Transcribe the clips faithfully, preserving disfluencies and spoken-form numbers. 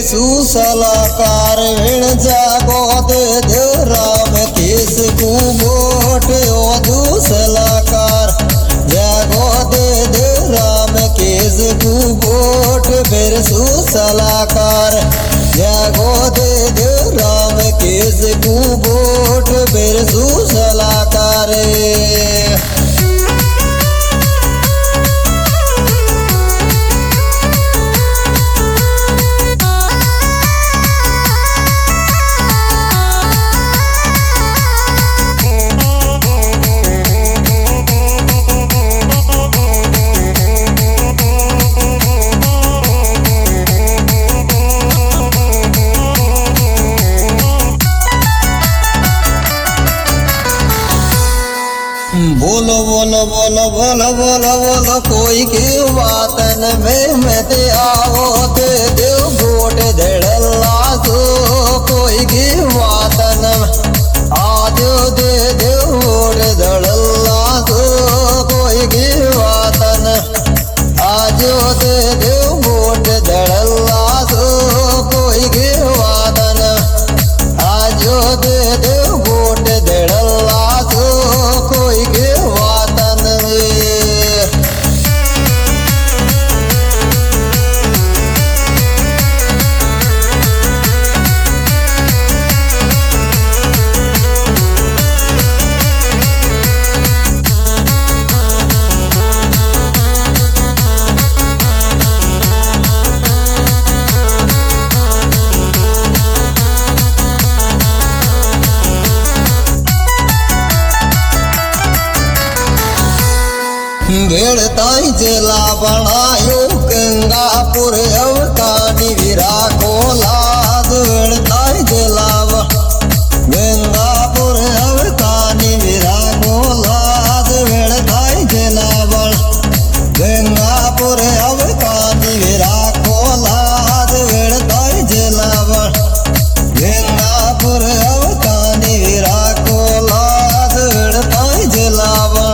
सु सलाकार विण जागो दे देव राम केस को गोट ओधु सलाकार जागो दे देव राम केस को गोट फिर सु सलाकार जागो दे देव राम केस को गोट फिर सु सलाकार बोलो बोलो बोलो बोलो बोलो बोलो कोई की वातन में मत आओ दे देव गोट धड़ल्ला सो कोई की वातन आजो दे देव गोट धड़ल्ला सो कोई की वातन आजो दे देव गोट धड़ल्ला सो कोई की वातन आजो दे देव गोट धड़ल्ला सो कोई के वातन भेड़ताई चला बनायो गंगापुर अवतानी विरा को लाद भेड़ताई चला गंगापुर अवतानी विरा को लाद भेड़ताई चला गंगापुर अवतानी विरा को लाद भेड़ताई चला गंगापुर अवतानी विरा को लाद भेड़ताई चला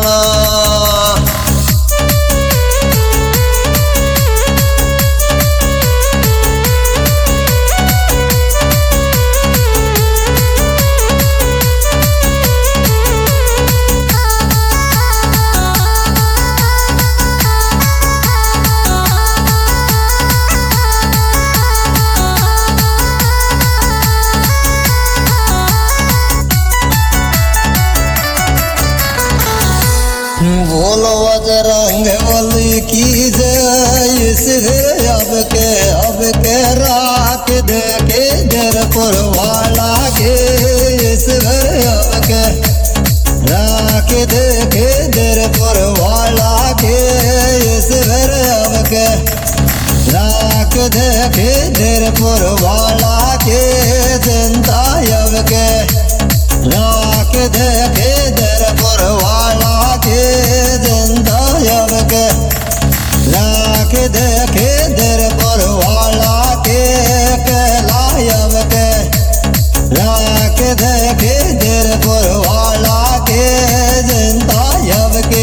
बोलो बजरंग बली की जय इस अब के अब के राख दे के जरपुर वाला के इस अब के राख दे के जरपुर वाला के इस अब के राख दे के जरपुर वाला के जनता अब के राख दे के जरपुर वाला के जनता अब के राख दे के जरपुर वाला के कहलायब के राख दे के जरपुर वाला के जनता अब के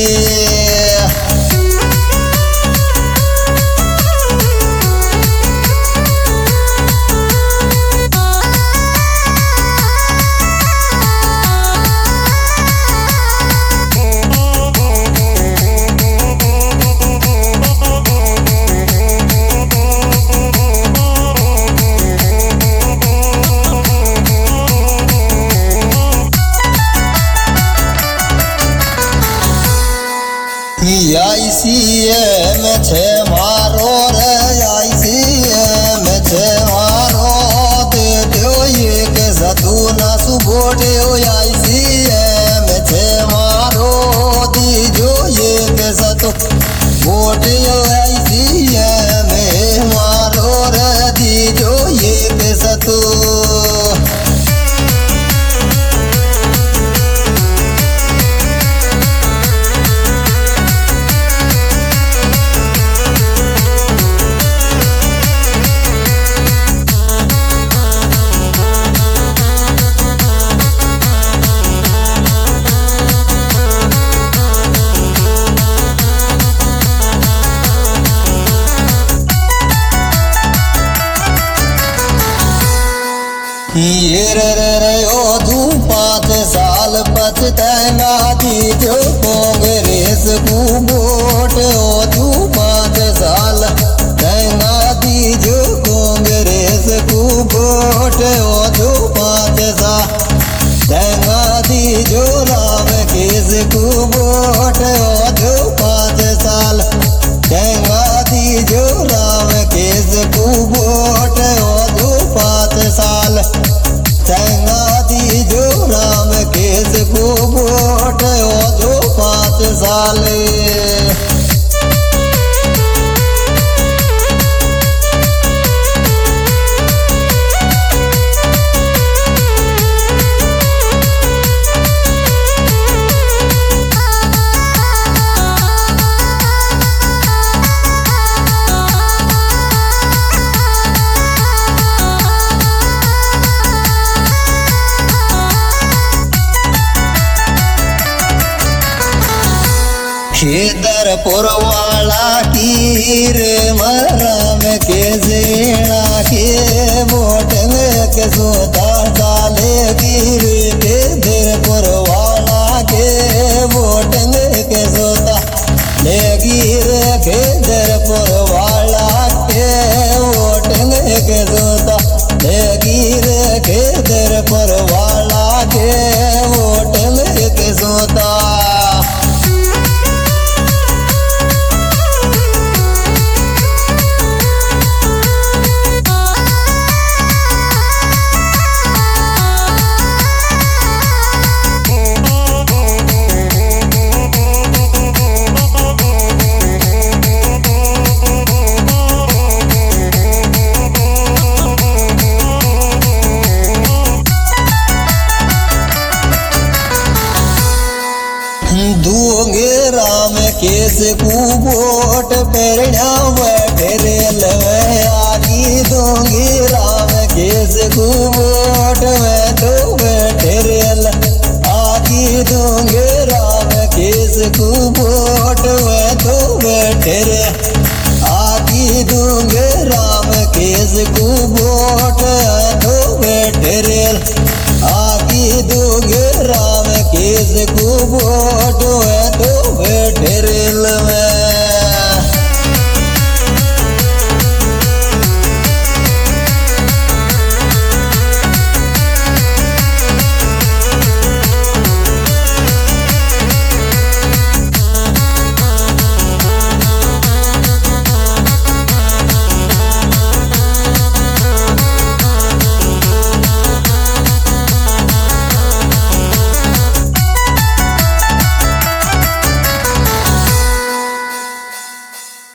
आई सी एम छे मारो रे आई सी एम छे मारो दे दो ये के सतू ना सुबोटे आई सी एम छे मारो दी जो ये के सतू बोटे आई सी एम मारो रे दी जो ये के सतू ये रयो तू पाँच साल पछताएगा थी जो कांग्रेस को वोट ओ तू पाँच साल देगा थी जो कांग्रेस को वोट ओ तू पाँच साल देगा थी जो राम केस को वोट ओ तू पाँच साल देगा थी जो राम केस को वोट ओ तू पाँच साल दी जो राम केस को वोट ओ जो पाँच साल खेदरपुर वाला कीर मराम के जेना के वोट में के सोता डाले गिर के खेदरपुर वाला के वोट में के सोता ले गिर खेदरपुर वाला के वोट में के सोता ले गिर खेदरपुर वाला के वोट में के सोता दूंगे राम केस को वोट पेरना बैठेल आगी दूंगी राम केस को वोट में तो बैठेल आगी दूंगे राम केस को वोट में तो बैठेल